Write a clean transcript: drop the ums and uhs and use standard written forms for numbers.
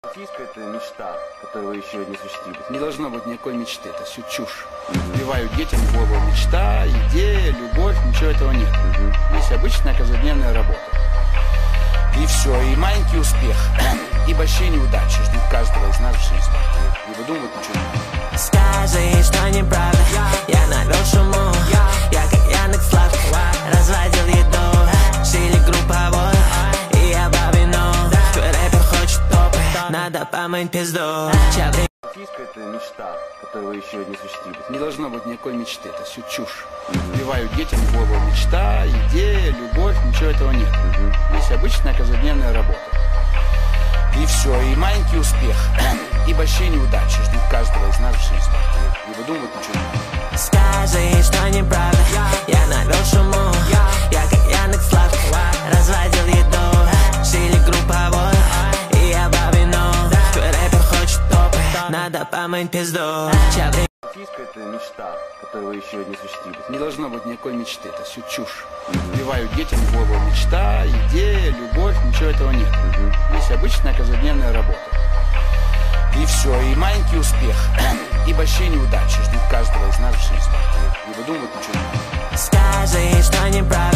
Российская — это мечта, которую вы еще не осуществили. Не должно быть никакой мечты, это все чушь. Вбивают детям в голову мечта, идея, любовь, ничего этого нет. Есть обычная каждодневная работа. И все, и маленький успех, и большие неудачи ждут каждого из нас в жизни. Не выдумывать ничего не надо. Скажи, что неправда, я навел шуму, я как Яндекс.Лавка, разводил еду, шили групповой, и я бабину, твой рэпер хочет топы, надо помыть пизду. Российская — это мечта, которую вы еще не осуществили. Не должно быть никакой мечты, это все чушь. Вбивают детям в голову мечта, идея, любовь, ничего этого нет. Есть обычная каждодневная работа. И все, и маленький успех, и большие неудачи ждут каждого из нас в жизни. Не выдумывать ничего не надо. Скажи, что неправда, я навел шуму, я как Яндекс.Лавка, разводил еду, шили групповой, и я бабину, твой рэпер хочет топы, надо помыть пизду. Российская — это мечта, которую вы еще не осуществили. Не должно быть никакой мечты, это все чушь. Вбивают детям в голову мечта, идея, любовь, ничего этого нет. Есть обычная каждодневная работа. И все, и маленький успех, и большие неудачи ждут каждого из нас в жизни. Не выдумывать ничего не надо. Скажи, что неправда.